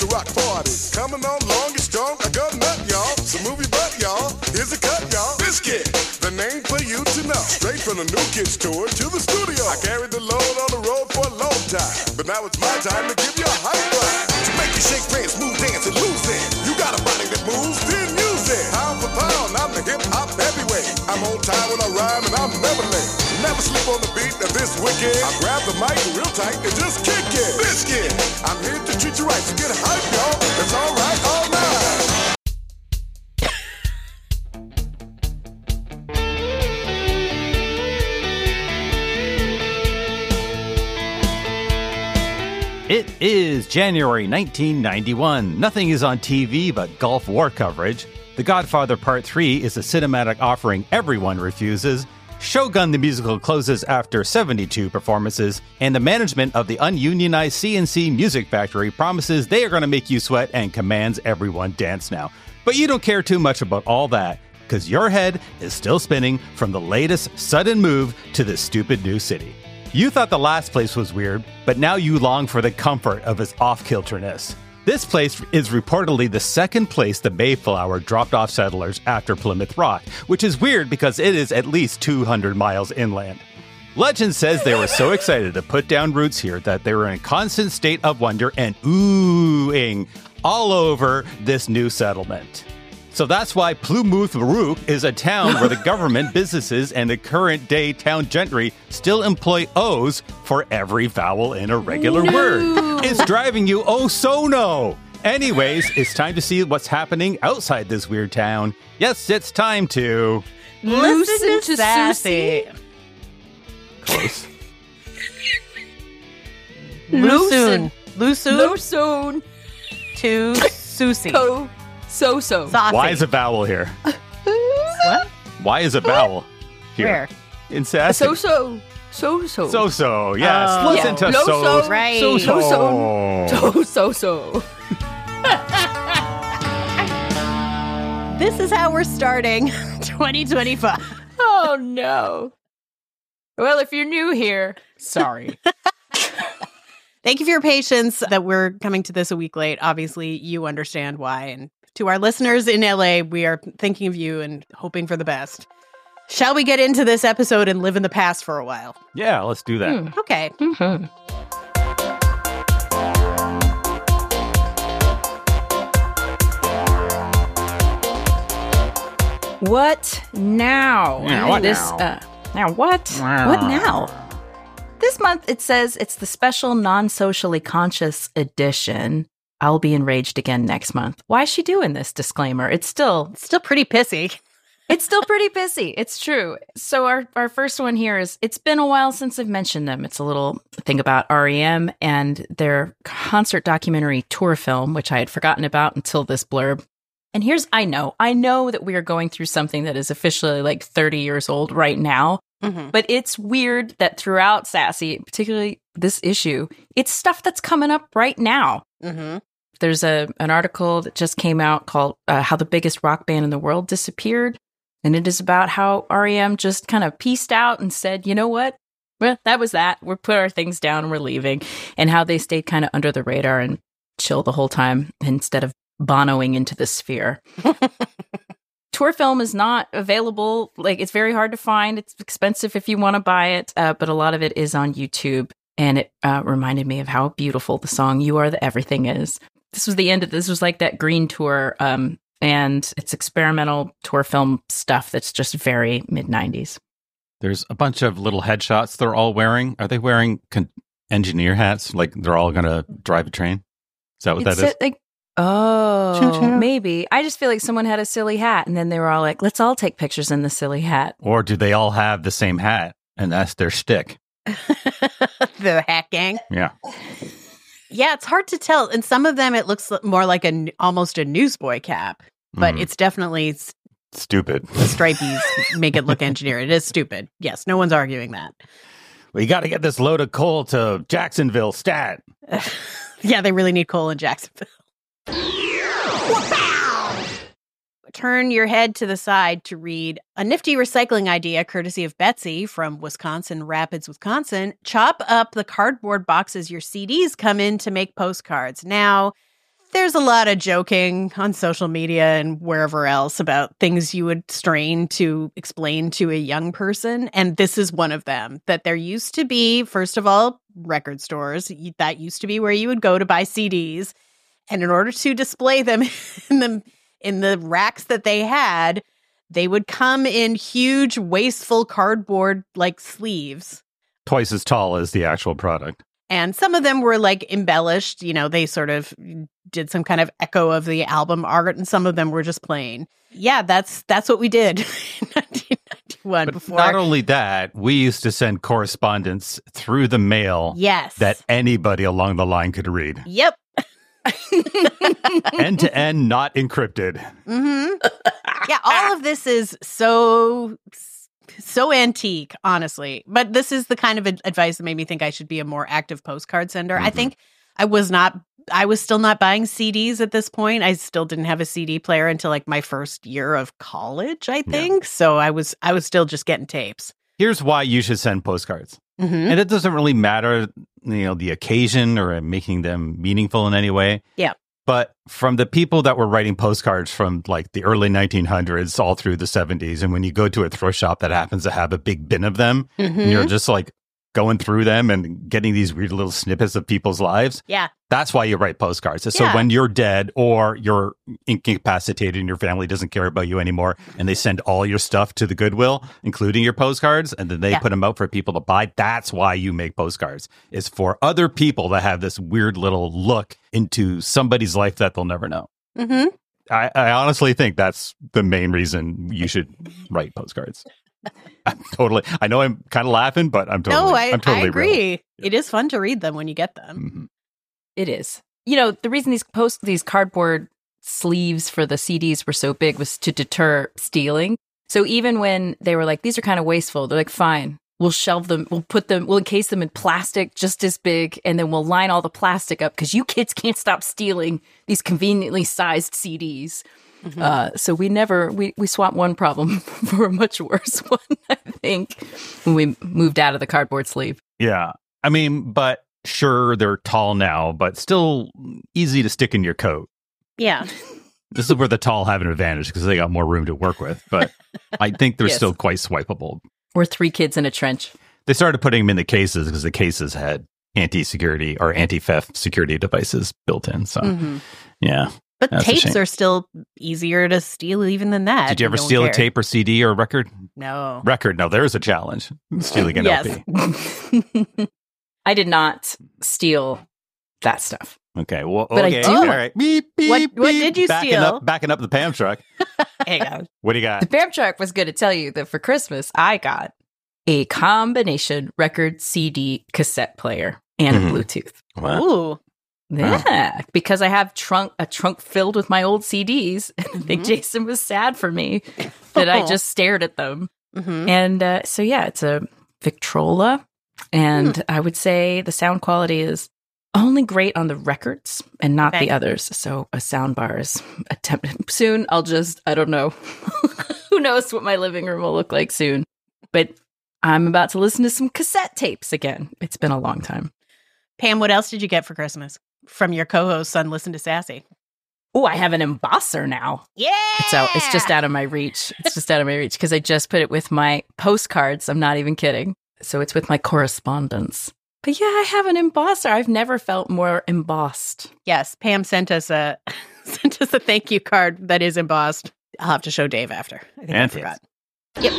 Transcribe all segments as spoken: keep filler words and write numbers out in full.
the rock party. Coming on long and strong, I got a nut, y'all. So move your butt, y'all. Here's a cut, y'all. Biscuit, the name for you to know. Straight from the New Kids tour to the studio. I carried the load on the road for a long time, but now it's my time to give you a hype ride. To make you shake, prance, move, dance, and lose it. You got a body that moves, then use it. Pound for pound, I'm the hip-hop heavyweight. I'm on time when I rhyme and I'm never late. Never sleep on the beat of this wicked. I grab the mic real tight and just kick it. Biscuit, I'm here to treat you right, so get hype, y'all. It's all right, all night. It is January nineteen ninety-one. Nothing is on T V but Gulf War coverage. The Godfather Part three is a cinematic offering everyone refuses. Shogun the musical closes after seventy-two performances, and the management of the ununionized C N C Music Factory promises they are going to make you sweat and commands everyone dance now. But you don't care too much about all that, because your head is still spinning from the latest sudden move to this stupid new city. You thought the last place was weird, but now you long for the comfort of its off-kilterness. This place is reportedly the second place the Mayflower dropped off settlers after Plymouth Rock, which is weird because it is at least two hundred miles inland. Legend says they were so excited to put down roots here that they were in a constant state of wonder and oohing all over this new settlement. So that's why Plymouth Rock is a town where the government, businesses, and the current-day town gentry still employ O's for every vowel in a regular no. word. It's driving you oh so no. Anyways, it's time to see what's happening outside this weird town. Yes, it's time to... Listen, Listen to Sassy. Close. Loosen. Loosen. Loosen. To Susie. Co- So-so. Saucy. Why is a vowel here? What? Why is a vowel here? Where? In Sassy. So-so. So-so. So-so, yes. Oh. Listen Yeah. to Lo-so. so. Right. So-so. So-so. So-so. This is how we're starting twenty twenty-five. Oh, no. Well, if you're new here, sorry. Thank you for your patience that we're coming to this a week late. Obviously, you understand why. And to our listeners in L A, we are thinking of you and hoping for the best. Shall we get into this episode and live in the past for a while? Yeah, let's do that. Hmm. Okay. Mm-hmm. What now? Yeah, what this, now? Uh, now what? What now? This month, it says it's the special non-socially conscious edition. I'll be enraged again next month. Why is she doing this disclaimer? It's still... It's still pretty pissy. It's still pretty pissy. It's true. So our, our first one here is, it's been a while since I've mentioned them. It's a little thing about R E M and their concert documentary tour film, which I had forgotten about until this blurb. And here's, I know, I know that we are going through something that is officially like thirty years old right now. Mm-hmm. But it's weird that throughout Sassy, particularly this issue, it's stuff that's coming up right now. Mm-hmm. There's a an article that just came out called uh, How the Biggest Rock Band in the World Disappeared. And it is about how R E M just kind of pieced out and said, you know what? Well, that was that. We're put our things down and we're leaving. And how they stayed kind of under the radar and chill the whole time instead of Bonoing into the sphere. Tour film is not available. Like, it's very hard to find. It's expensive if you want to buy it. Uh, but a lot of it is on YouTube. And it uh, reminded me of how beautiful the song You Are the Everything is. This was the end of this. was like that Green Tour. Um, and it's experimental tour film stuff that's just very mid nineties. There's a bunch of little headshots they're all wearing. Are they wearing con- engineer hats? Like they're all going to drive a train? Is that what It's that is? a- like, oh, Choo-choo. maybe. I just feel like someone had a silly hat and then they were all like, let's all take pictures in the silly hat. Or do they all have the same hat and that's their shtick? The hat gang. Yeah. Yeah, it's hard to tell. And some of them, it looks more like a almost a newsboy cap, but Mhm. it's definitely s- Stupid. the stripies make it look engineered. It is stupid. Yes, no one's arguing that. We got to get this load of coal to Jacksonville, stat. Yeah, they really need coal in Jacksonville. Turn your head to the side to read a nifty recycling idea courtesy of Betsy from Wisconsin Rapids, Wisconsin. Chop up the cardboard boxes your C Ds come in to make postcards. Now, there's a lot of joking on social media and wherever else about things you would strain to explain to a young person. And this is one of them, that there used to be, first of all, record stores. That used to be where you would go to buy C Ds. And in order to display them in the, in the racks that they had, they would come in huge, wasteful cardboard like sleeves. Twice as tall as the actual product. And some of them were like embellished, you know, they sort of did some kind of echo of the album art, and some of them were just plain. Yeah, that's that's what we did in nineteen ninety-one. But before. not only that, we used to send correspondence through the mail Yes. that anybody along the line could read. Yep. End to end, not encrypted. Mm-hmm. Yeah, all of this is so... So antique, honestly. But this is the kind of ad- advice that made me think I should be a more active postcard sender. Mm-hmm. I think I was not, I was still not buying C Ds at this point. I still didn't have a C D player until like my first year of college, I think. Yeah. So I was, I was still just getting tapes. Here's why you should send postcards. Mm-hmm. And it doesn't really matter, you know, the occasion or making them meaningful in any way. Yeah. But from the people that were writing postcards from like the early nineteen hundreds all through the seventies, and when you go to a thrift shop that happens to have a big bin of them, mm-hmm. and you're just like going through them and getting these weird little snippets of people's lives. Yeah. That's why you write postcards. So yeah. when you're dead or you're incapacitated and your family doesn't care about you anymore, and they send all your stuff to the Goodwill, including your postcards, and then they yeah. put them out for people to buy, that's why you make postcards. It's for other people that have this weird little look into somebody's life that they'll never know. Mm-hmm. I, I honestly think that's the main reason you should write postcards. I'm totally, I know I'm kind of laughing, but I'm totally, no, I, I'm totally I agree. Real. It is fun to read them when you get them. Mm-hmm. It is. You know, the reason these post these cardboard sleeves for the C Ds were so big was to deter stealing. So even when they were like, these are kind of wasteful, they're like, fine, we'll shelve them, we'll put them, we'll encase them in plastic just as big, and then we'll line all the plastic up because you kids can't stop stealing these conveniently sized C Ds. Mm-hmm. Uh, so we never, we, we swapped one problem for a much worse one, I think, when we moved out of the cardboard sleeve. Yeah. I mean, but sure, they're tall now, but still easy to stick in your coat. Yeah. This is where the tall have an advantage because they got more room to work with, but I think they're yes. still quite swipeable. We're three kids in a trench. They started putting them in the cases because the cases had anti-security or anti-theft security devices built in. So, mm-hmm. yeah. But That's tapes are still easier to steal even than that. Did you ever no steal a tape or C D or a record? No. Record. No, there's a challenge. Stealing an yes. L P. I did not steal that stuff. Okay. Well, but okay. I do. All right. Beep, beep, what, beep. what did you backing steal? Up, backing up the Pam truck. Hang on. What do you got? The Pam truck was going to tell you that for Christmas, I got a combination record, C D, cassette player, and mm. a Bluetooth. Wow. Ooh. Yeah, because I have trunk a trunk filled with my old C Ds. Mm-hmm. I think Jason was sad for me that I just stared at them. Mm-hmm. And uh, so, yeah, it's a Victrola. And mm. I would say the sound quality is only great on the records and not okay. the others. So a sound bar is attempted. Soon, I'll just, I don't know. Who knows what my living room will look like soon. But I'm about to listen to some cassette tapes again. It's been a long time. Pam, what else did you get for Christmas? From your co-host on Listen to Sassy. Oh, I have an embosser now. Yeah! So it's just out of my reach. It's just out of my reach because I just put it with my postcards. I'm not even kidding. So it's with my correspondence. But yeah, I have an embosser. I've never felt more embossed. Yes, Pam sent us a sent us a thank you card that is embossed. I'll have to show Dave after. I think and I forgot. Yep.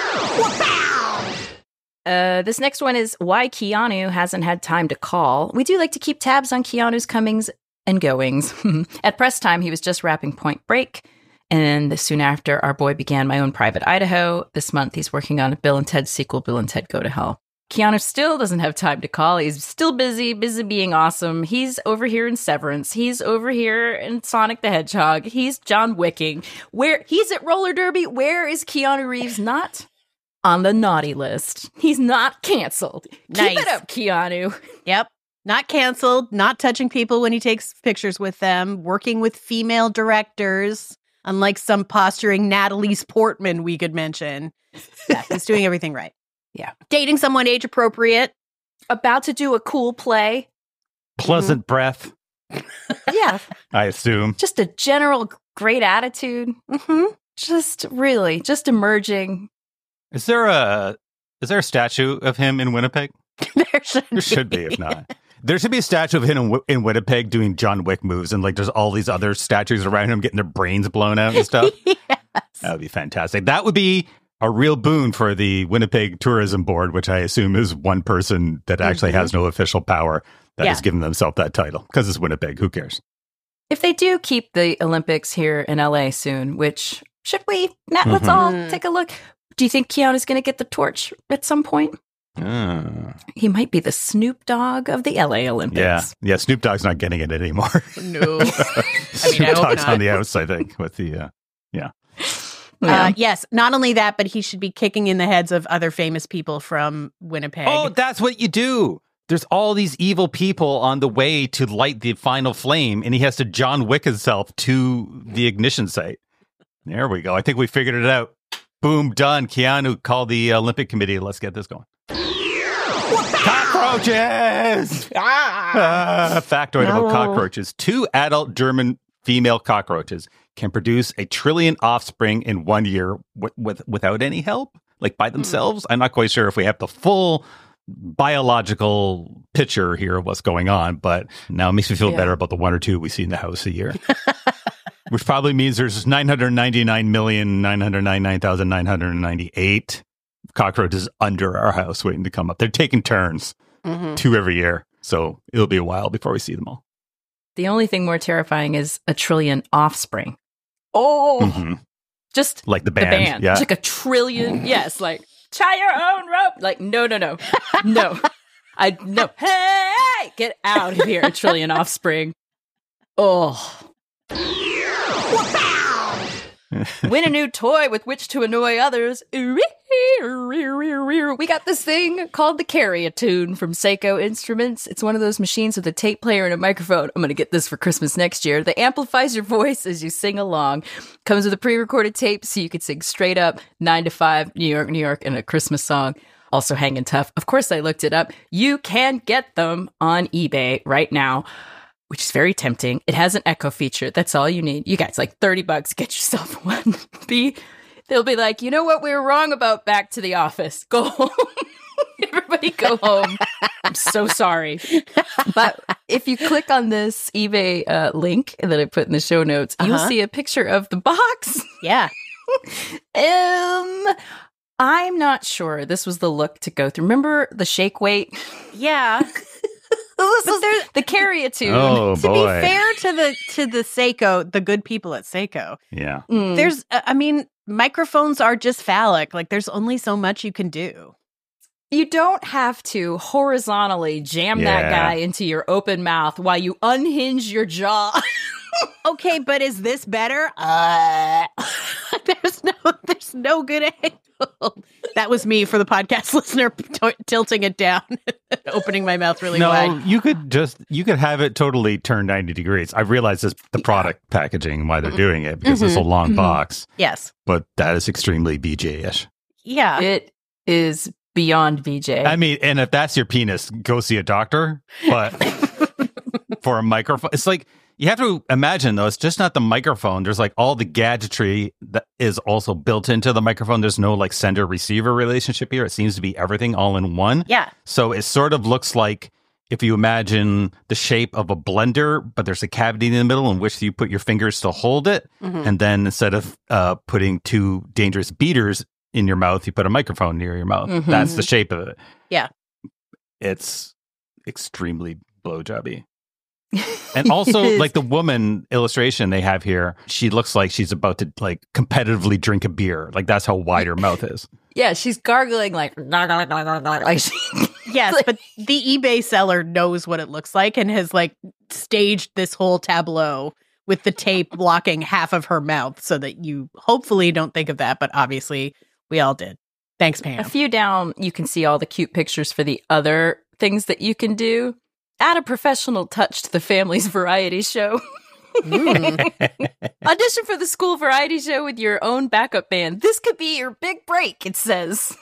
Uh, this next one is why Keanu hasn't had time to call. We do like to keep tabs on Keanu's comings and goings. At press time, he was just wrapping Point Break. And soon after, our boy began My Own Private Idaho. This month, he's working on a Bill and Ted sequel, Bill and Ted Go to Hell. Keanu still doesn't have time to call. He's still busy, busy being awesome. He's over here in Severance. He's over here in Sonic the Hedgehog. He's John Wicking. Where he's at roller derby. Where is Keanu Reeves not? On the naughty list. He's not canceled. Nice. Keep it up, Keanu. Yep. Not canceled, not touching people when he takes pictures with them, working with female directors, unlike some posturing Natalie's Portman we could mention. Yeah, he's doing everything right. Yeah. Dating someone age appropriate. About to do a cool play. Pleasant mm-hmm. breath. Yeah. I assume. Just a general great attitude. Mm-hmm. Just really, just emerging. Is there a is there a statue of him in Winnipeg? There should There should be, if not. There should be a statue of him in, Wi- in Winnipeg doing John Wick moves, and like there's all these other statues around him getting their brains blown out and stuff. Yes. That would be fantastic. That would be a real boon for the Winnipeg Tourism Board, which I assume is one person that actually Mhm. has no official power that Yeah. has given themselves that title. Because it's Winnipeg. Who cares? If they do keep the Olympics here in L A soon, which should we? Matt, let's all Mhm. take a look. Do you think Keanu's going to get the torch at some point? Ah. He might be the Snoop Dogg of the L A Olympics. Yeah. Yeah. Snoop Dogg's not getting it anymore. No. Snoop I hope Dogg's not. on the outs, I think, with the. Uh, Yeah. Uh, yes, not only that, but he should be kicking in the heads of other famous people from Winnipeg. Oh, that's what you do. There's all these evil people on the way to light the final flame, and he has to John Wick himself to the ignition site. There we go. I think we figured it out. Boom, done. Keanu, call the Olympic Committee. Let's get this going. Cockroaches! Ah, factoid about No. cockroaches. Two adult German female cockroaches can produce a trillion offspring in one year with, with without any help, like by themselves. I'm not quite sure if we have the full biological picture here of what's going on, but now it makes me feel Yeah. better about the one or two we see in the house a year. Which probably means there's nine hundred ninety-nine million, nine hundred ninety-nine thousand, nine hundred ninety-eight cockroaches under our house waiting to come up. They're taking turns, Mhm. two every year. So it'll be a while before we see them all. The only thing more terrifying is a trillion offspring. Oh, Mhm. just Like the the band. band. Yeah. It's like a trillion. Yes, like tie your own rope. Like, no, no, no. No. I no. Hey, get out of here, a trillion offspring. Oh. Win a new toy with which to annoy others. We got this thing called the Carry-A-Tune from Seiko Instruments. It's one of those machines with a tape player and a microphone. I'm going to get this for Christmas next year. That amplifies your voice as you sing along. Comes with a pre-recorded tape so you can sing straight up nine to five, New York, New York, and a Christmas song. Also hanging tough. Of course, I looked it up. You can get them on eBay right now, which is very tempting. It has an echo feature. That's all you need. You guys, like thirty bucks, get yourself one. Be, they'll be like, you know what we were wrong about? Back to the office. Go home. Everybody go home. I'm so sorry. But if you click on this eBay uh, link that I put in the show notes, you'll Uh-huh. see a picture of the box. Yeah. um, I'm not sure this was the look to go through. Remember the shake weight? Yeah. This is the Carry-A-Tune. Oh, To boy. be fair to the to the Seiko, the good people at Seiko, Yeah. Mm. there's uh, I mean, microphones are just phallic. Like there's only so much you can do. You don't have to horizontally jam that Yeah. guy into your open mouth while you unhinge your jaw. Okay, but is this better? Uh, there's no there's no good angle. That was me for the podcast listener t- tilting it down, opening my mouth really No, wide. you could just you could have it totally turn ninety degrees. I realize this the product packaging and why they're doing it because it's a long Mhm. box, Yes. but that is extremely B J-ish. Yeah. It is beyond V J. I mean, and if that's your penis, go see a doctor. But for a microphone, it's like you have to imagine though. It's just not the microphone. There's like all the gadgetry that is also built into the microphone. There's no like sender receiver relationship here. It seems to be everything all in one. Yeah. So it sort of looks like if you imagine the shape of a blender, but there's a cavity in the middle in which you put your fingers to hold it. Mhm. And then instead of uh, putting two dangerous beaters in your mouth, you put a microphone near your mouth. Mhm. That's the shape of it. Yeah. It's extremely blowjobby. And also, It is. like the woman illustration they have here, she looks like she's about to like competitively drink a beer. Like that's how wide her mouth is. yeah, she's gargling like, like she, Yes, Like- but the eBay seller knows what it looks like and has like staged this whole tableau with the tape blocking half of her mouth so that you hopefully don't think of that, but obviously we all did. Thanks, a Pam. few down, you can see all the cute pictures for the other things that you can do. Add a professional touch to the family's variety show. Mm. Audition for the school variety show with your own backup band. This could be your big break, it says.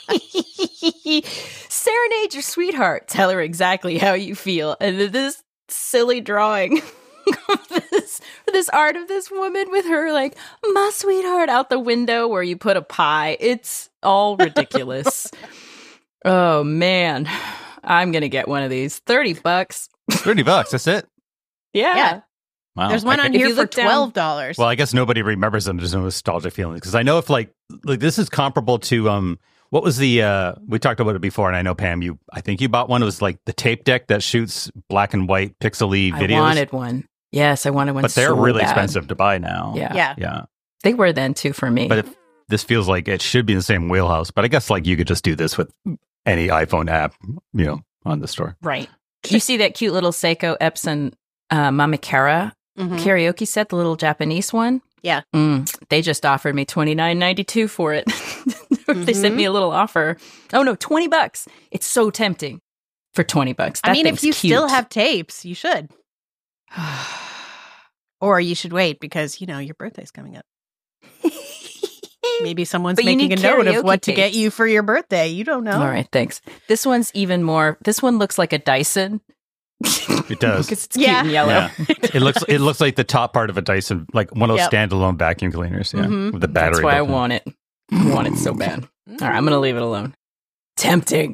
Serenade your sweetheart. Tell her exactly how you feel. And this silly drawing of this, this art of this woman with her, like, my sweetheart out the window where you put a pie. It's all ridiculous. Oh, man. I'm going to get one of these. thirty bucks. thirty bucks, that's it? Yeah. Yeah. Wow. There's one I- on If here you for look down- twelve dollars. Well, I guess nobody remembers them. There's no nostalgic feelings. Because I know if, like, like, this is comparable to, um, what was the, uh, we talked about it before, and I know, Pam, you, I think you bought one. It was like the tape deck that shoots black and white pixely videos. I wanted one. Yes, I wanted one. But they're so really bad. expensive to buy now. Yeah. yeah. Yeah. They were then too for me. But if this feels like it should be in the same wheelhouse, but I guess like you could just do this with any iPhone app, you know, on the store. Right. You see that cute little Seiko Epson uh, Mamikara Mhm. karaoke set, the little Japanese one? Yeah. Mm, they just offered me twenty-nine ninety-two for it. They sent Mhm. me a little offer. Oh no, twenty bucks. It's so tempting for twenty bucks. I That mean, if thing's you cute. still have tapes, you should. Or you should wait because, you know, your birthday's coming up. Maybe someone's But you making a need note of karaoke what to get tapes. you for your birthday. You don't know. All right, thanks. This one's even more. This one looks like a Dyson. It does. Because it's Yeah. cute and yellow. Yeah. It looks it looks like the top part of a Dyson, like one of those Yep. standalone vacuum cleaners. Yeah. Mhm. With the battery. That's why I built in. want it. I want it so bad. All right, I'm going to leave it alone. Tempting.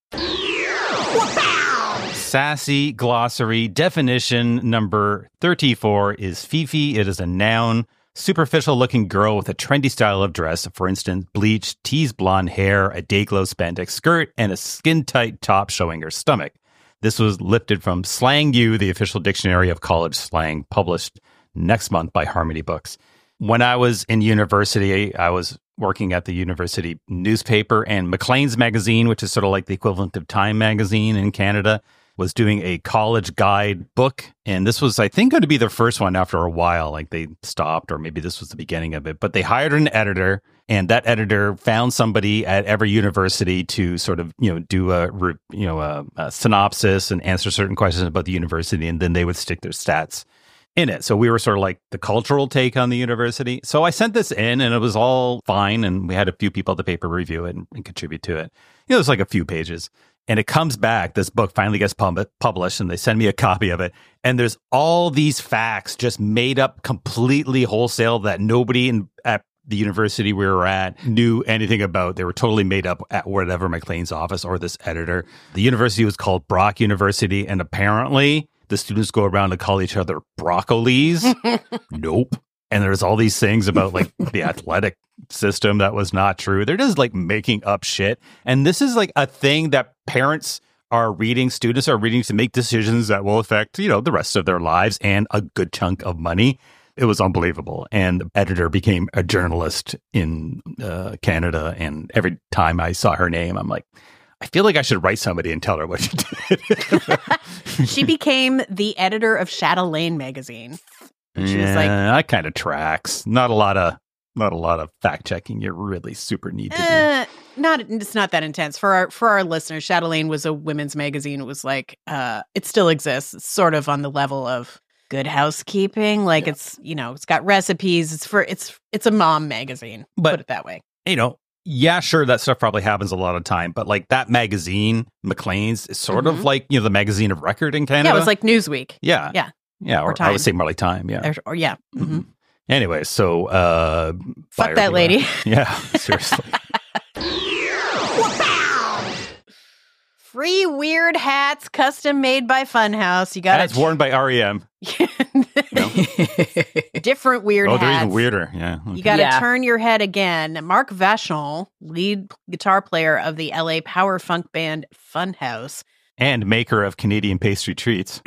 Sassy glossary definition number thirty-four is Fifi. It is a noun. Superficial looking girl with a trendy style of dress. For instance, bleached, teased blonde hair, a day-glow spandex skirt, and a skin-tight top showing her stomach. This was lifted from Slang U, the official dictionary of college slang, published next month by Harmony Books. When I was in university, I was working at the university newspaper, and Maclean's magazine, which is sort of like the equivalent of Time magazine in Canada, was doing a college guide book. And this was, I think, going to be their first one after a while. Like they stopped, or maybe this was the beginning of it. But they hired an editor, and that editor found somebody at every university to sort of, you know, do a, re- you know, a, a synopsis and answer certain questions about the university. And then they would stick their stats in it. So we were sort of like the cultural take on the university. So I sent this in, and it was all fine. And we had a few people at the paper review it and, and contribute to it. You know, it was like a few pages. And it comes back, this book finally gets pub- published, and they send me a copy of it. And there's all these facts just made up completely wholesale that nobody in, at the university we were at knew anything about. They were totally made up at whatever Maclean's office or this editor. The university was called Brock University, and apparently the students go around and call each other broccolis. Nope. And there's all these things about like the athletic system that was not true. They're just like making up shit. And this is like a thing that parents are reading, students are reading to make decisions that will affect, you know, the rest of their lives and a good chunk of money. It was unbelievable. And the editor became a journalist in uh, Canada. And every time I saw her name, I'm like, I feel like I should write somebody and tell her what she did. She became the editor of Chatelaine magazine. And she was like, Yeah, that kind of tracks. Not a lot of not a lot of fact checking you really super need to do. eh, not it's not that intense for our for our listeners. Chatelaine was a women's magazine. It was like uh, it still exists. It's sort of on the level of Good Housekeeping. Like Yeah. it's you know it's got recipes. It's for it's it's a mom magazine. But- put it that way. You know, yeah, sure, that stuff probably happens a lot of time, but like that magazine, Maclean's, is sort of Mhm. like, you know, the magazine of record in Canada. Yeah, it was like Newsweek. yeah, yeah. yeah, or, Or I Time. would say more like Time, yeah. Or, or yeah. Mhm. Mhm. Anyway, so uh, Fuck fire that me lady. up. Yeah, seriously. Free weird hats, custom made by Funhouse. You got That's worn by R E M. different weird Oh, hats. they're even weirder. Yeah. okay. You got to Yeah. turn your head again. Mark Vachon, lead guitar player of the L A power funk band Funhouse, And maker of Canadian pastry treats.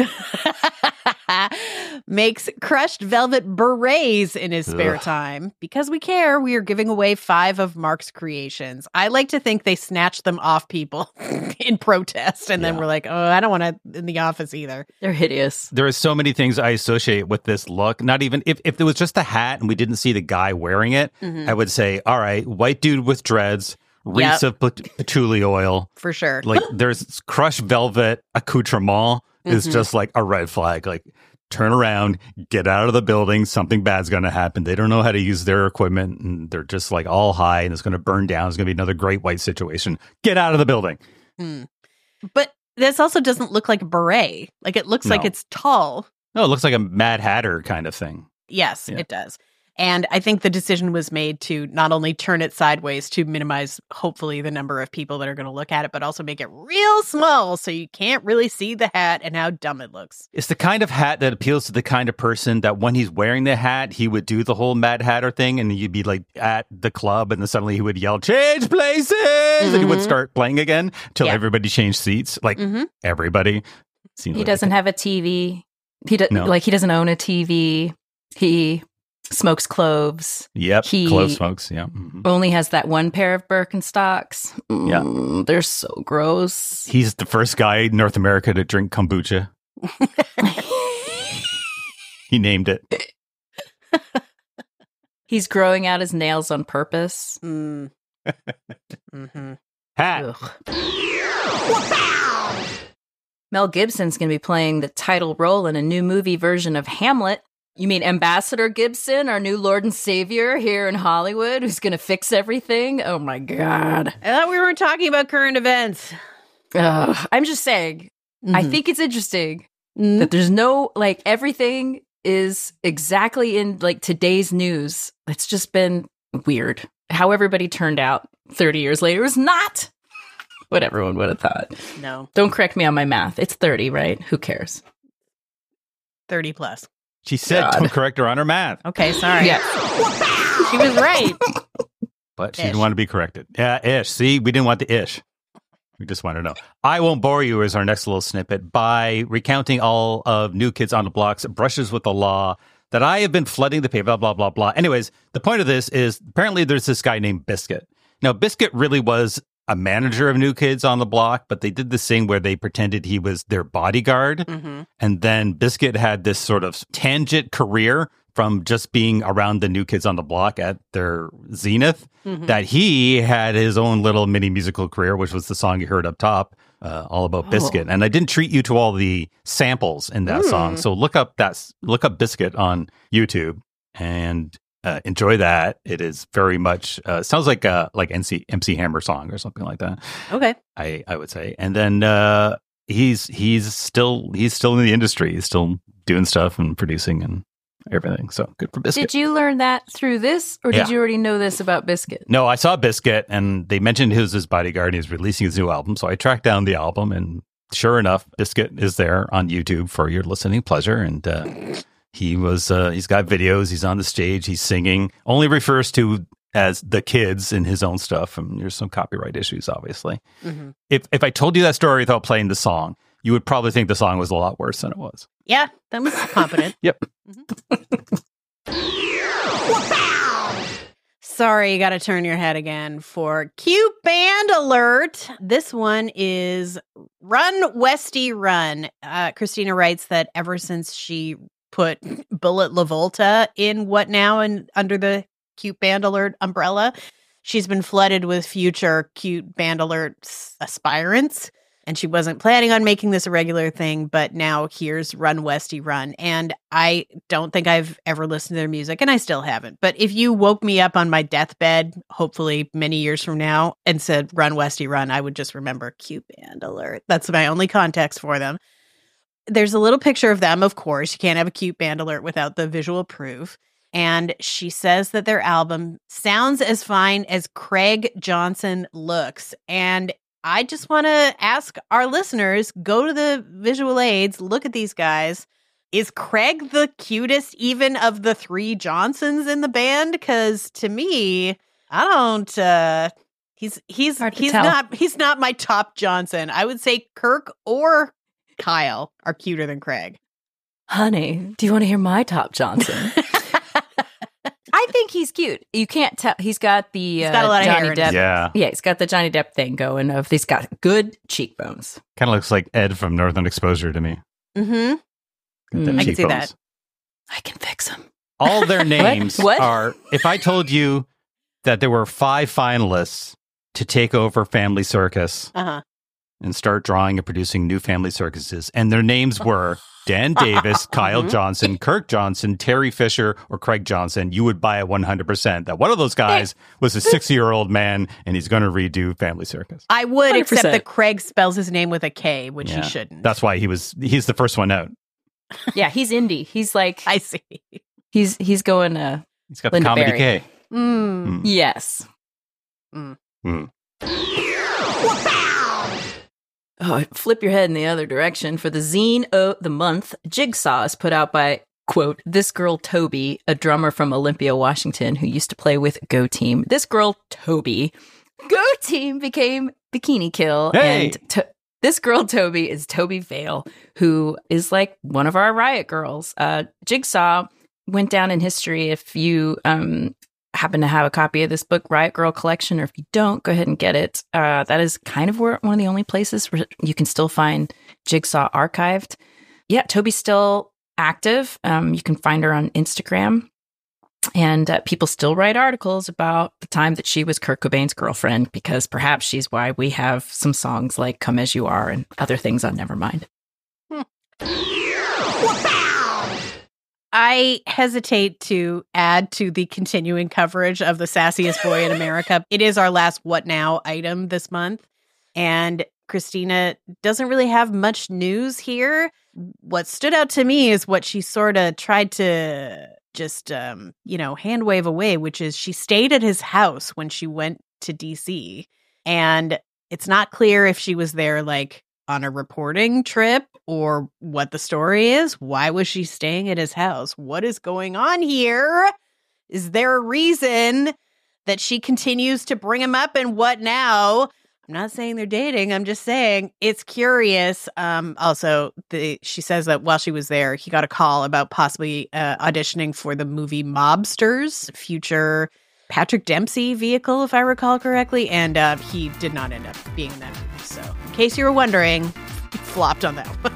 makes crushed velvet berets in his spare Ugh. time. Because we care, we are giving away five of Mark's creations. I like to think they snatched them off people in protest, and then Yeah. we're like, oh, I don't want to in the office either. They're hideous. There are so many things I associate with this look. Not even if, if it was just a hat and we didn't see the guy wearing it, Mhm. I would say, all right, white dude with dreads, wreaths Yep. of pat- patchouli oil. For sure. Like there's crushed velvet accoutrement is Mhm. just like a red flag. Like turn around, get out of the building. Something bad's going to happen. They don't know how to use their equipment, and they're just like all high, and it's going to burn down. It's going to be another great white situation. Get out of the building. Mm. But this also doesn't look like a beret. Like it looks No. like it's tall. No, it looks like a Mad Hatter kind of thing. Yes, Yeah. it does. And I think the decision was made to not only turn it sideways to minimize, hopefully, the number of people that are going to look at it, but also make it real small so you can't really see the hat and how dumb it looks. It's the kind of hat that appeals to the kind of person that when he's wearing the hat, he would do the whole Mad Hatter thing, and you'd be like at the club, and then suddenly he would yell, "Change places!" And he would Mhm. start playing again till Yeah. everybody changed seats. Like Mm-hmm. everybody. Seems He like doesn't it. have a T V. He do- No. like he doesn't own a T V. He smokes cloves. Yep. he- Clove smokes. Yeah. Mhm. Only has that one pair of Birkenstocks. Mm, they're so gross. He's the first guy in North America to drink kombucha. He named it. He's growing out his nails on purpose. Mm. mm-hmm. Hat. Mel Gibson's going to be playing the title role in a new movie version of Hamlet. You mean Ambassador Gibson, our new Lord and Savior here in Hollywood, who's going to fix everything? Oh my God. I thought we weren't talking about current events. Ugh. I'm just saying, I Mhm. think it's interesting Mhm. that there's no, like, everything is exactly in, like, today's news. It's just been weird. How everybody turned out thirty years later is not what everyone would have thought. No, Don't correct me on my math. It's thirty, right? Who cares? thirty plus. She said, God. don't correct her on her math. Okay, sorry. Yeah. She was right. But she Ish. didn't want to be corrected. Yeah, ish. See, we didn't want the ish. We just want to know. I won't bore you as our next little snippet by recounting all of New Kids on the Block's brushes with the law that I have been flooding the paper, blah, blah, blah, blah. Anyways, the point of this is apparently there's this guy named Biscuit. Now, Biscuit really was a manager of New Kids on the Block, but they did this thing where they pretended he was their bodyguard. Mm-hmm. And then Biscuit had this sort of tangent career from just being around the New Kids on the Block at their zenith, Mhm. that he had his own little mini musical career, which was the song you heard up top, uh, all about Oh. Biscuit. And I didn't treat you to all the samples in that Mm. song. So look up that, look up Biscuit on YouTube and uh, enjoy that. It is very much, uh, sounds like a, like M C, M C Hammer song or something like that. Okay. I, I would say. And then uh, he's he's still he's still in the industry. He's still doing stuff and producing and everything. So good for Biscuit. Did you learn that through this, or did Yeah. you already know this about Biscuit? No, I saw Biscuit, and they mentioned he was his bodyguard, and he's releasing his new album. So I tracked down the album, and sure enough, Biscuit is there on YouTube for your listening pleasure. And uh, he was uh, he's got videos. He's on the stage. He's singing. Only refers to as the kids in his own stuff, and there's some copyright issues, obviously. Mm-hmm. If if I told you that story without playing the song, you would probably think the song was a lot worse than it was. Yeah, that was competent. Yep. Sorry, you got to turn your head again for cute band alert. This one is Run Westy Run. Uh, Christina writes that ever since she put Bullet LaVolta in What Now and under the cute band alert umbrella, she's been flooded with future cute band alert aspirants. And she wasn't planning on making this a regular thing, but now here's Run Westy Run. And I don't think I've ever listened to their music, and I still haven't. But if you woke me up on my deathbed, hopefully many years from now, and said Run Westy Run, I would just remember Cute Band Alert. That's my only context for them. There's a little picture of them, of course. You can't have a Cute Band Alert without the visual proof. And she says that their album sounds as fine as Craig Johnson looks. And I just want to ask our listeners, go to the visual aids, look at these guys. Is Craig the cutest even of the three Johnsons in the band? Because to me, I don't, uh, he's, he's, Hard to he's tell. not, he's not my top Johnson. I would say Kirk or Kyle are cuter than Craig. Honey, do you want to hear my top Johnson? I think he's cute. You can't tell. He's got the He's got a lot uh, of hair Johnny in his- Depp. Yeah. Yeah, he's got the Johnny Depp thing going. Of he's got good cheekbones. Kind of looks like Ed from Northern Exposure to me. Mm-hmm. Got them Mm. I can see cheekbones. that. I can fix him. All their names What? are, if I told you that there were five finalists to take over Family Circus Uh-huh. and start drawing and producing new family circuses, and their names were Dan Davis, Kyle Johnson, Kirk Johnson, Terry Fisher, or Craig Johnson, you would buy it one hundred percent that one of those guys was a sixty-year-old man and he's going to redo Family Circus. I would, one hundred percent. except that Craig spells his name with a K, which Yeah. he shouldn't. That's why he was, he's the first one out. Yeah, he's indie. He's like, I see. he's he's going, uh, He's got Linda the comedy Berry. K. Mm. yes. Mm. Mm. Oh, flip your head in the other direction. For the zine of the month, Jigsaw is put out by, quote, this girl Toby, a drummer from Olympia, Washington, who used to play with Go Team. This girl Toby, Go Team became Bikini Kill. Hey! And to- this girl Toby is Toby Vale, who is like one of our Riot Girls. Uh, Jigsaw went down in history. If you um, happen to have a copy of this book, Riot Girl Collection, or if you don't, go ahead and get it. Uh, that is kind of where, one of the only places where you can still find Jigsaw archived. Yeah, Toby's still active. Um, you can find her on Instagram. And uh, people still write articles about the time that she was Kurt Cobain's girlfriend, because perhaps she's why we have some songs like Come As You Are and other things on Nevermind. I hesitate to add to the continuing coverage of the sassiest boy in America. It is our last What Now item this month. And Christina doesn't really have much news here. What stood out to me is what she sort of tried to just, um, you know, hand wave away, which is she stayed at his house when she went to D C. And it's not clear if she was there like on a reporting trip or what the story is. Why was she staying at his house? What is going on here? Is there a reason that she continues to bring him up and What Now? I'm not saying they're dating. I'm just saying it's curious. Um, also, the, she says that while she was there, he got a call about possibly uh, auditioning for the movie Mobsters, future Patrick Dempsey vehicle, if I recall correctly. And uh, he did not end up being in that movie. So in case you were wondering, he flopped on that one.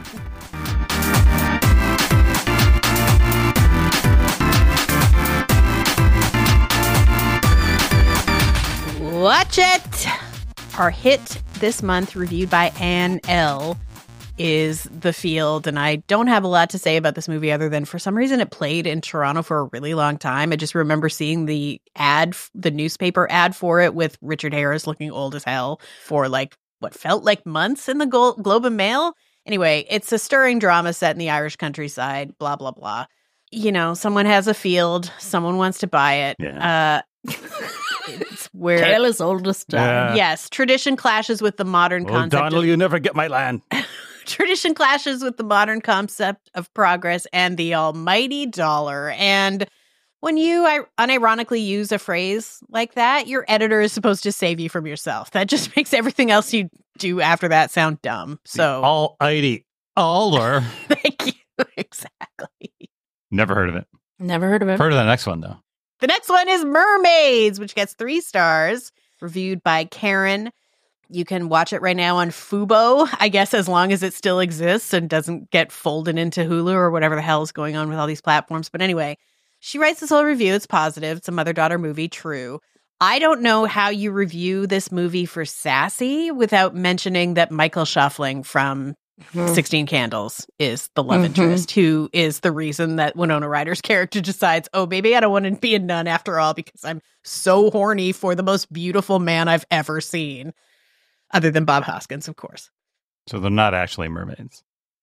Watch it! Our hit this month, reviewed by Ann L., is The Field. And I don't have a lot to say about this movie other than for some reason it played in Toronto for a really long time. I just remember seeing the ad, the newspaper ad for it with Richard Harris looking old as hell for like what felt like months in the Glo- Globe and Mail. Anyway, it's a stirring drama set in the Irish countryside, blah, blah, blah. You know, someone has a field, someone wants to buy it. Yeah. Uh, it's where Tale as old as time. Yeah. yes, tradition clashes with the modern Oh, concept. Donald, of, you never get my land. tradition clashes with the modern concept of progress and the almighty dollar. And when you I, unironically use a phrase like that, your editor is supposed to save you from yourself. That just makes everything else you do after that sound dumb. So, Almighty dollar. thank you. Exactly. Never heard of it. Never heard of it. Heard of the next one, though. The next one is Mermaids, which gets three stars, reviewed by Karen. You can watch it right now on Fubo, I guess, as long as it still exists and doesn't get folded into Hulu or whatever the hell is going on with all these platforms. But anyway, she writes this whole review. It's positive. It's a mother-daughter movie, true. I don't know how you review this movie for Sassy without mentioning that Michael Shuffling from Mhm. sixteen Candles is the love Mhm. interest, who is the reason that Winona Ryder's character decides, oh, baby, I don't want to be a nun after all because I'm so horny for the most beautiful man I've ever seen. Other than Bob Hoskins, of course. So they're not actually mermaids.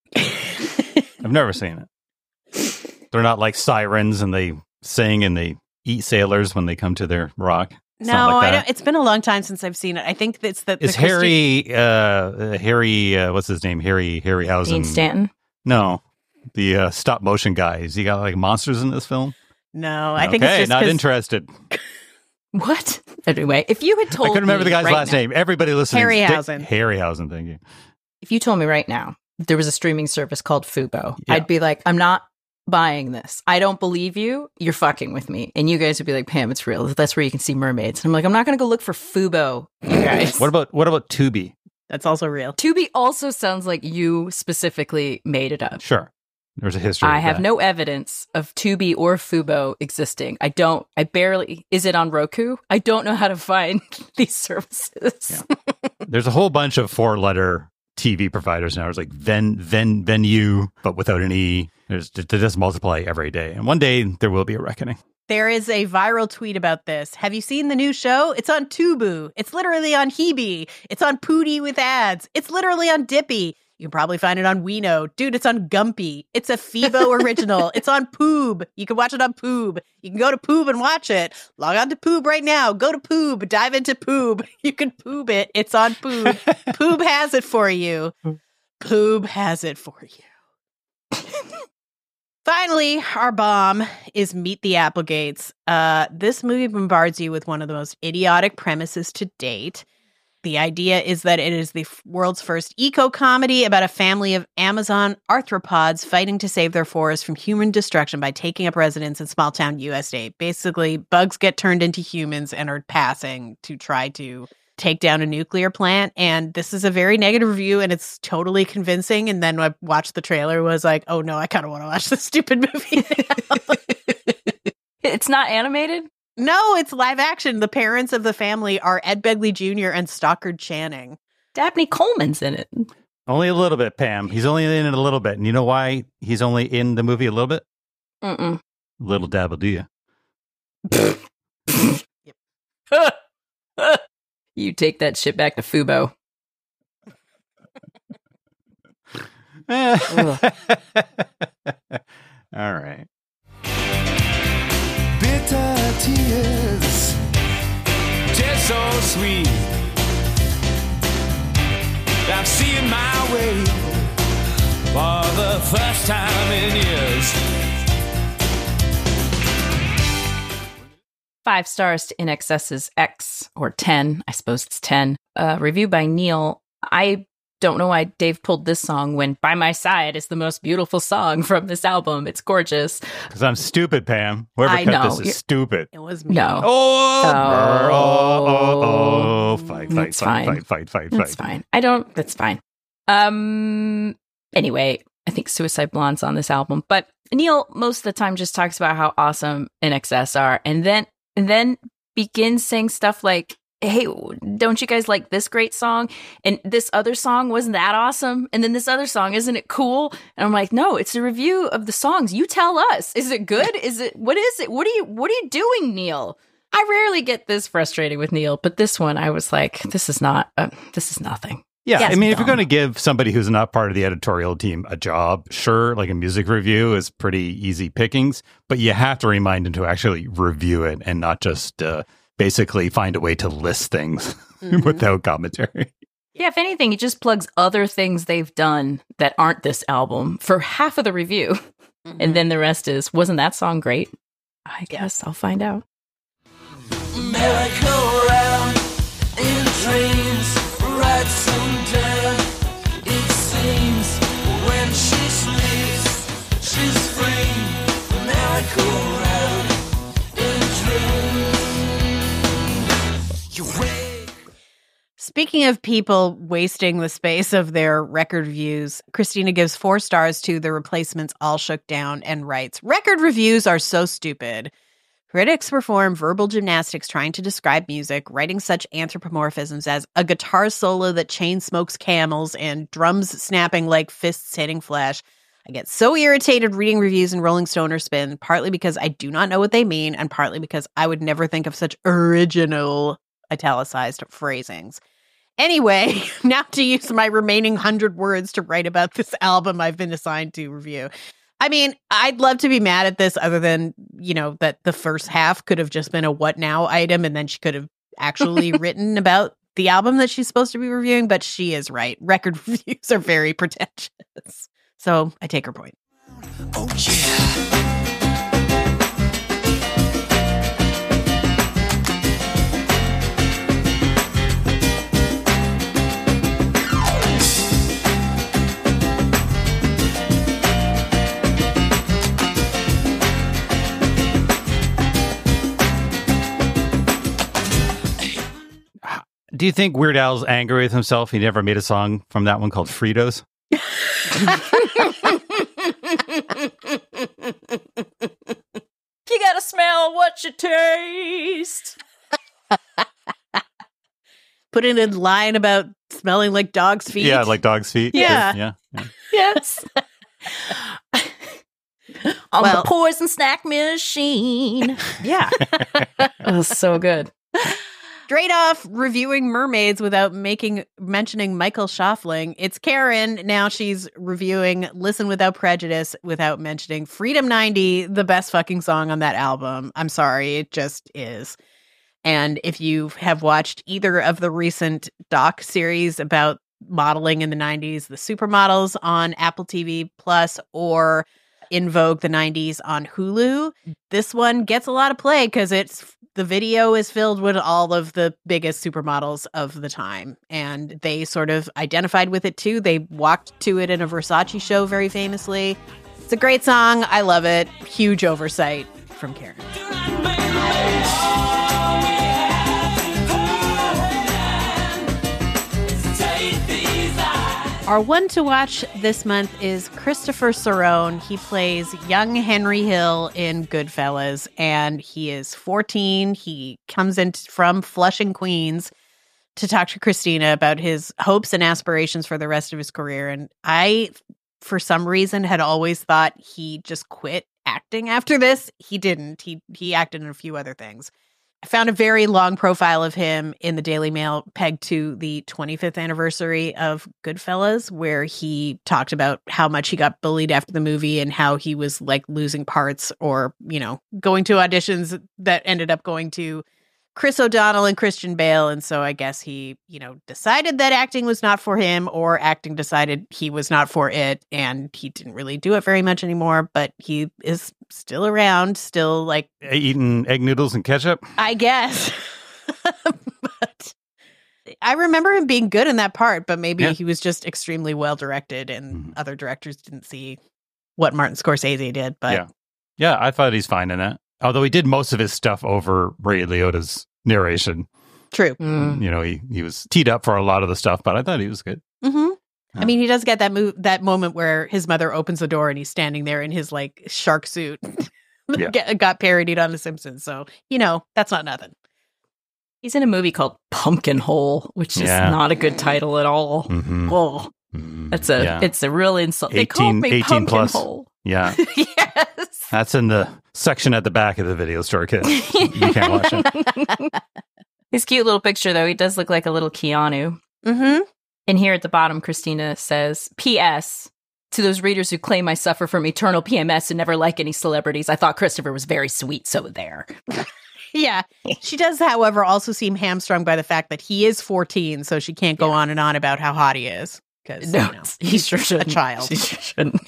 I've never seen it. They're not like sirens and they sing and they eat sailors when they come to their rock. It's No, not like I that. don't. It's been a long time since I've seen it. I think it's the, the Is Christy- Harry, uh, Harry, uh, what's his name? Harry, Harryhausen. Dean Stanton. No, the uh, stop motion guy. Has he got like monsters in this film? No, I think okay, it's just not 'cause- interested. What? Anyway, if you had told I couldn't remember me the guy's right last now- name. Everybody listening. Harryhausen. Dick- Harryhausen, thank you. If you told me right now there was a streaming service called Fubo, Yeah. I'd be like, I'm not buying this. I don't believe you. You're fucking with me. And you guys would be like, Pam, it's real. That's where you can see mermaids. And I'm like, I'm not going to go look for Fubo, you guys. What about what about Tubi? That's also real. Tubi also sounds like you specifically made it up. Sure, there's a history. I of have that. no evidence of Tubi or Fubo existing. I don't, I barely, is it on Roku? I don't know how to find these services. Yeah. There's a whole bunch of four-letter T V providers now. There's like Ven, Ven, Venue, but without an E. There's, they just multiply every day. And one day there will be a reckoning. There is a viral tweet about this. Have you seen the new show? It's on Tubu. It's literally on Hebe. It's on Pootie with ads. It's literally on Dippy. You can probably find it on Weeno. Dude, it's on Gumpy. It's a Phoebo original. It's on Poob. You can watch it on Poob. You can go to Poob and watch it. Log on to Poob right now. Go to Poob. Dive into Poob. You can Poob it. It's on Poob. Poob has it for you. Poob has it for you. Finally, our bomb is Meet the Applegates. Uh, this movie bombards you with one of the most idiotic premises to date. The idea is that it is the f- world's first eco-comedy about a family of Amazon arthropods fighting to save their forests from human destruction by taking up residence in small-town U S A. Basically, bugs get turned into humans and are passing to try to take down a nuclear plant. And this is a very negative review, and it's totally convincing. And then I watched the trailer, was like, oh no, I kind of want to watch this stupid movie now. It's not animated? No, it's live action. The parents of the family are Ed Begley Junior and Stockard Channing. Dabney Coleman's in it. Only a little bit, Pam. He's only in it a little bit. And you know why he's only in the movie a little bit? Mm-mm. Little dabble, do you? You take that shit back to Fubo. All right. Bitter tears, taste so sweet. I'm seeing my way for the first time in years. Five stars to In Excess's X, or ten. I suppose it's ten. Uh, review by Neil. I don't know why Dave pulled this song when By My Side is the most beautiful song from this album. It's gorgeous. Because I'm stupid, Pam. Whoever I cut know. this is You're- stupid. It was me. No. Oh, Oh. oh, oh, oh, fight, fight, It's fight, fine. fight, fight, fight, That's fight. fine. I don't, that's fine. Um, anyway, I think Suicide Blonde's on this album, but Neil most of the time just talks about how awesome In Excess are, and then, and then begins saying stuff like, hey, don't you guys like this great song? And this other song wasn't that awesome. And then this other song, isn't it cool? And I'm like, no, it's a review of the songs. You tell us. Is it good? Is it, what is it? What are you, what are you doing, Neil? I rarely get this frustrated with Neil, but this one I was like, this is not, uh, this is nothing. Yeah, Yeah, I mean, if dumb. you're going to give somebody who's not part of the editorial team a job, sure, like a music review is pretty easy pickings, but you have to remind them to actually review it and not just uh, basically find a way to list things Mhm. without commentary. Yeah, if anything, it just plugs other things they've done that aren't this album for half of the review. Mhm. And then the rest is, wasn't that song great? I guess I'll find out. Merry-go-round in dreams, right someday. It seems when she sleeps, she's free. Merry-go-round in dreams. You wake. Speaking of people wasting the space of their record reviews, Christina gives four stars to The Replacements All Shook Down and writes, record reviews are so stupid. Critics perform verbal gymnastics trying to describe music, writing such anthropomorphisms as a guitar solo that chain smokes camels and drums snapping like fists hitting flesh. I get so irritated reading reviews in Rolling Stone or Spin, partly because I do not know what they mean, and partly because I would never think of such original italicized phrasings. Anyway, now to use my remaining hundred words to write about this album I've been assigned to review. I mean, I'd love to be mad at this other than, you know, that the first half could have just been a what now item and then she could have actually written about the album that she's supposed to be reviewing, but she is right. Record reviews are very pretentious. So I take her point. Oh yeah. Do you think Weird Al's angry with himself? He never made a song from that one called Fritos? You gotta smell what you taste. put in a line about smelling like dog's feet. Yeah, like dog's feet. Yeah. Yeah. yeah. Yes. On Well- the poison snack machine. Yeah. It was so good. Straight off reviewing mermaids without making mentioning Michael Schaffling. It's Karen. Now she's reviewing Listen Without Prejudice without mentioning Freedom ninety, the best fucking song on that album. I'm sorry, it just is. And if you have watched either of the recent doc series about modeling in the nineties, the Supermodels on Apple T V Plus, or In Vogue the nineties on Hulu, this one gets a lot of play because it's the video is filled with all of the biggest supermodels of the time, and they sort of identified with it too. They walked to it in a Versace show very famously. It's a great song. I love it. Huge oversight from Karen. Our one to watch this month is Christopher Serrone. He plays young Henry Hill in Goodfellas, and he is fourteen. He comes in from Flushing, Queens, to talk to Christina about his hopes and aspirations for the rest of his career. And I, for some reason, had always thought he just quit acting after this. He didn't. He he acted in a few other things. I found a very long profile of him in the Daily Mail pegged to the twenty-fifth anniversary of Goodfellas, where he talked about how much he got bullied after the movie and how he was like losing parts or, you know, going to auditions that ended up going to Chris O'Donnell and Christian Bale. And so I guess he, you know, decided that acting was not for him, or acting decided he was not for it. And he didn't really do it very much anymore, but he is still around, still like Eating egg noodles and ketchup. I guess. But I remember him being good in that part, but maybe Yeah. he was just extremely well directed and Mhm. other directors didn't see what Martin Scorsese did. But Yeah. Yeah, I thought he's fine in that. Although he did most of his stuff over Ray Liotta's narration. true. Mm. You know, he, he was teed up for a lot of the stuff, but I thought he was good. hmm Yeah. I mean, he does get that move, that moment where his mother opens the door and he's standing there in his like shark suit. that Yeah. get- got parodied on The Simpsons. So, you know, that's not nothing. He's in a movie called Pumpkin Hole, which is Yeah. not a good title at all. Mm-hmm. Oh, Mm-hmm. that's a yeah. it's a real insult. They called eighteen me eighteen Pumpkin plus. Hole. Yeah. Yes. That's in the section at the back of the video store, kid. You can't watch it. His cute little picture, though, he does look like a little Keanu. Mm-hmm. And here at the bottom, Christina says, P S To those readers who claim I suffer from eternal P M S and never like any celebrities, I thought Christopher was very sweet, so there. Yeah. She does, however, also seem hamstrung by the fact that he is fourteen, so she can't go on and on about how hot he is. Because No, you know, he sure a shouldn't. child. He sure shouldn't.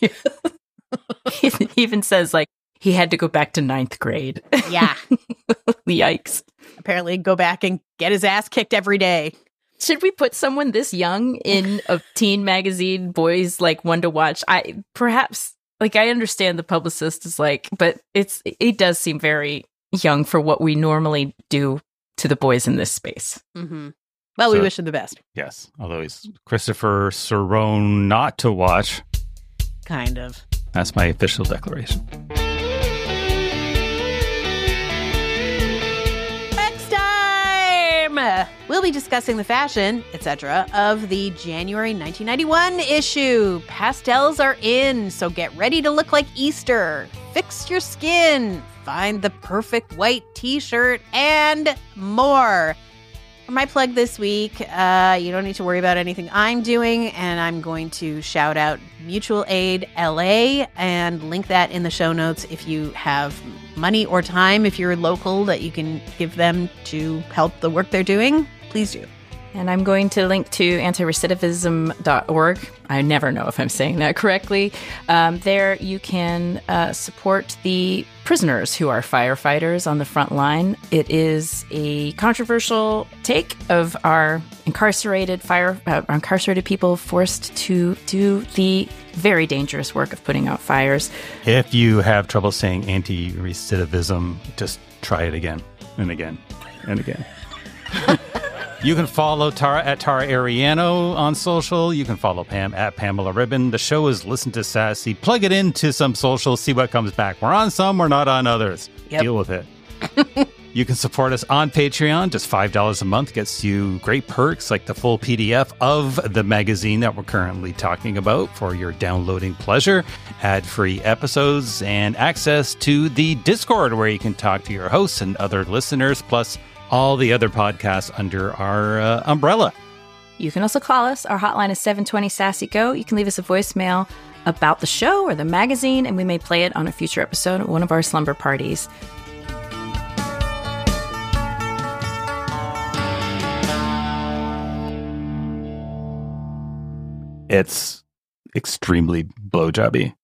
He even says, like, he had to go back to ninth grade. Yeah. Yikes. Apparently go back and get his ass kicked every day. Should we put someone this young in a teen magazine, boys like one to watch? I perhaps like I understand the publicist is like, but it's it does seem very young for what we normally do to the boys in this space. Mm-hmm. Well, we So- wish him the best. Yes. Although he's Christopher Serrone not to watch. Kind of. That's my official declaration. Next time, we'll be discussing the fashion, et cetera, of the January nineteen ninety-one issue. Pastels are in, so get ready to look like Easter. Fix your skin. Find the perfect white t-shirt and more. For my plug this week, uh, you don't need to worry about anything I'm doing, and I'm going to shout out Mutual Aid L A and link that in the show notes if you have money or time, if you're local, that you can give them to help the work they're doing. Please do. And I'm going to link to anti recidivism dot org. I never know if I'm saying that correctly. Um, there you can uh, support the prisoners who are firefighters on the front line. It is a controversial take of our incarcerated fire uh, incarcerated people forced to do the very dangerous work of putting out fires. If you have trouble saying anti-recidivism, just try it again and again and again. You can follow Tara at Tara Ariano on social. You can follow Pam at Pamela Ribbon. The show is Listen to Sassy. Plug it into some socials, see what comes back. We're on some, we're not on others. Yep. Deal with it. You can support us on Patreon. Just five dollars a month gets you great perks like the full P D F of the magazine that we're currently talking about for your downloading pleasure, ad-free episodes, and access to the Discord where you can talk to your hosts and other listeners, plus all the other podcasts under our uh, umbrella. You can also call us. Our hotline is seven two zero S A S S Y G O. You can leave us a voicemail about the show or the magazine, and we may play it on a future episode at one of our slumber parties. It's extremely blowjobby.